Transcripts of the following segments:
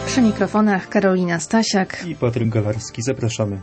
Przy mikrofonach Karolina Stasiak i Patryk Galarski. Zapraszamy.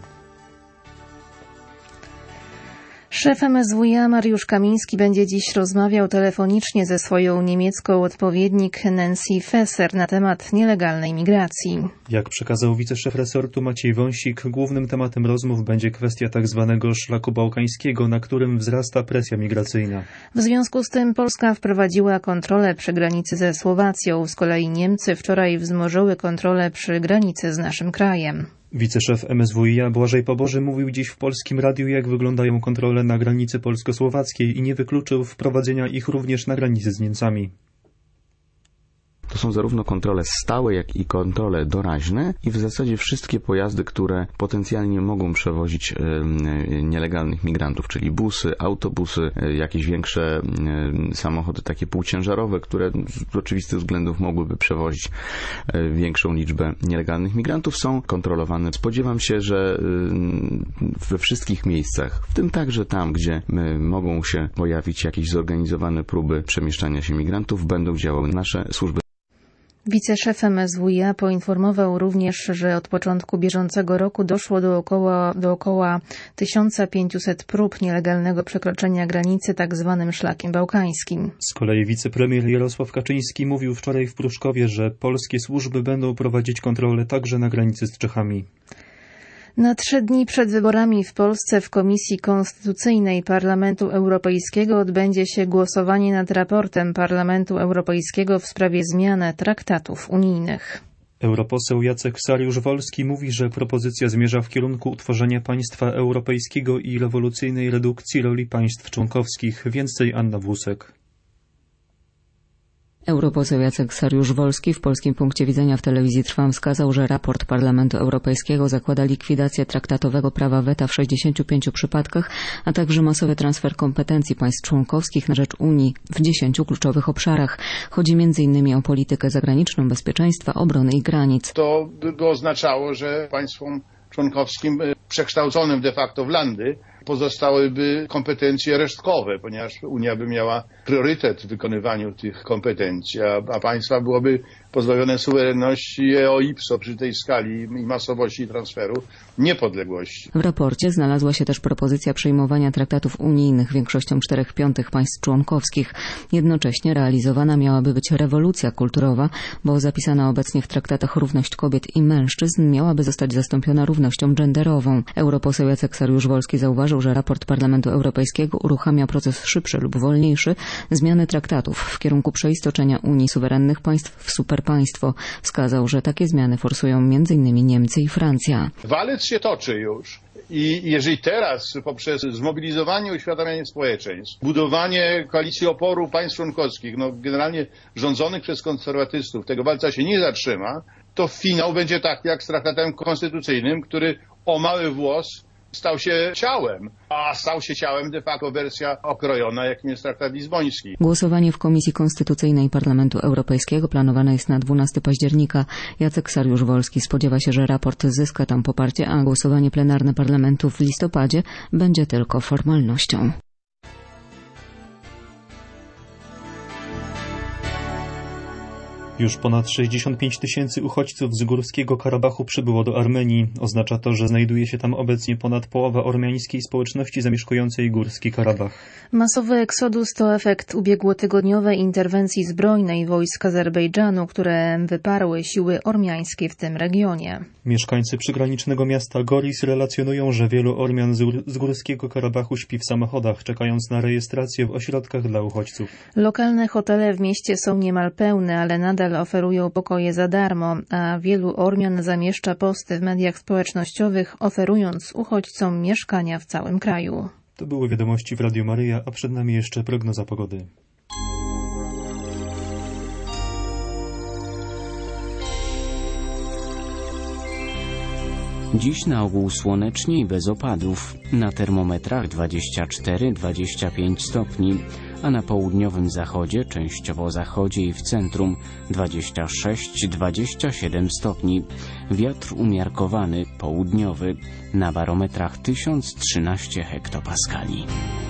Szef MSWiA Mariusz Kamiński będzie dziś rozmawiał telefonicznie ze swoją niemiecką odpowiednik Nancy Faeser na temat nielegalnej migracji. Jak przekazał wiceszef resortu Maciej Wąsik, głównym tematem rozmów będzie kwestia tzw. szlaku bałkańskiego, na którym wzrasta presja migracyjna. W związku z tym Polska wprowadziła kontrolę przy granicy ze Słowacją. Z kolei Niemcy wczoraj wzmożyły kontrolę przy granicy z naszym krajem. Wiceszef MSWiA Błażej Poboży mówił dziś w Polskim Radiu, jak wyglądają kontrole na granicy polsko-słowackiej i nie wykluczył wprowadzenia ich również na granicy z Niemcami. To są zarówno kontrole stałe, jak i kontrole doraźne i w zasadzie wszystkie pojazdy, które potencjalnie mogą przewozić nielegalnych migrantów, czyli busy, autobusy, jakieś większe samochody takie półciężarowe, które z oczywistych względów mogłyby przewozić większą liczbę nielegalnych migrantów, są kontrolowane. Spodziewam się, że we wszystkich miejscach, w tym także tam, gdzie mogą się pojawić jakieś zorganizowane próby przemieszczania się migrantów, będą działały nasze służby. Wiceszef MSWiA poinformował również, że od początku bieżącego roku doszło do około 1500 prób nielegalnego przekroczenia granicy tzw. szlakiem bałkańskim. Z kolei wicepremier Jarosław Kaczyński mówił wczoraj w Pruszkowie, że polskie służby będą prowadzić kontrole także na granicy z Czechami. Na 3 dni przed wyborami w Polsce w Komisji Konstytucyjnej Parlamentu Europejskiego odbędzie się głosowanie nad raportem Parlamentu Europejskiego w sprawie zmiany traktatów unijnych. Europoseł Jacek Sariusz-Wolski mówi, że propozycja zmierza w kierunku utworzenia państwa europejskiego i rewolucyjnej redukcji roli państw członkowskich. Więcej Anna Włusek. Europoseł Jacek Sariusz-Wolski w Polskim Punkcie Widzenia w Telewizji Trwam wskazał, że raport Parlamentu Europejskiego zakłada likwidację traktatowego prawa weta w 65 przypadkach, a także masowy transfer kompetencji państw członkowskich na rzecz Unii w 10 kluczowych obszarach. Chodzi m.in. o politykę zagraniczną, bezpieczeństwa, obrony i granic. To by oznaczało, że państwom członkowskim przekształconym de facto w landy pozostałyby kompetencje resztkowe, ponieważ Unia by miała priorytet w wykonywaniu tych kompetencji, a państwa byłoby pozbawione suwerenności eo ipso przy tej skali i masowości transferu niepodległości. W raporcie znalazła się też propozycja przyjmowania traktatów unijnych większością 4/5 państw członkowskich. Jednocześnie realizowana miałaby być rewolucja kulturowa, bo zapisana obecnie w traktatach równość kobiet i mężczyzn miałaby zostać zastąpiona równością genderową. Europoseł Jacek Sariusz-Wolski zauważył, że raport Parlamentu Europejskiego uruchamia proces szybszy lub wolniejszy zmiany traktatów w kierunku przeistoczenia Unii suwerennych państw w superpaństwo. Wskazał, że takie zmiany forsują m.in. Niemcy i Francja. Walec się toczy już. I jeżeli teraz poprzez zmobilizowanie i uświadamianie społeczeństw, budowanie koalicji oporu państw członkowskich, generalnie rządzonych przez konserwatystów, tego walca się nie zatrzyma, to finał będzie taki jak z traktatem konstytucyjnym, który o mały włos stał się ciałem, a stał się ciałem de facto wersja okrojona, jakim jest traktat lizboński. Głosowanie w Komisji Konstytucyjnej Parlamentu Europejskiego planowane jest na 12 października. Jacek Sariusz-Wolski spodziewa się, że raport zyska tam poparcie, a głosowanie plenarne Parlamentu w listopadzie będzie tylko formalnością. Już ponad 65 000 uchodźców z Górskiego Karabachu przybyło do Armenii. Oznacza to, że znajduje się tam obecnie ponad połowa ormiańskiej społeczności zamieszkującej Górski Karabach. Masowy eksodus to efekt ubiegłotygodniowej interwencji zbrojnej wojsk Azerbejdżanu, które wyparły siły ormiańskie w tym regionie. Mieszkańcy przygranicznego miasta Goris relacjonują, że wielu Ormian z Górskiego Karabachu śpi w samochodach, czekając na rejestrację w ośrodkach dla uchodźców. Lokalne hotele w mieście są niemal pełne, ale nadal oferują pokoje za darmo, a wielu Ormian zamieszcza posty w mediach społecznościowych, oferując uchodźcom mieszkania w całym kraju. To były wiadomości w Radiu Maryja, a przed nami jeszcze prognoza pogody. Dziś na ogół słonecznie i bez opadów. Na termometrach 24-25 stopni, a na południowym zachodzie, częściowo zachodzie i w centrum 26-27 stopni. Wiatr umiarkowany, południowy, na barometrach 1013 hektopaskali.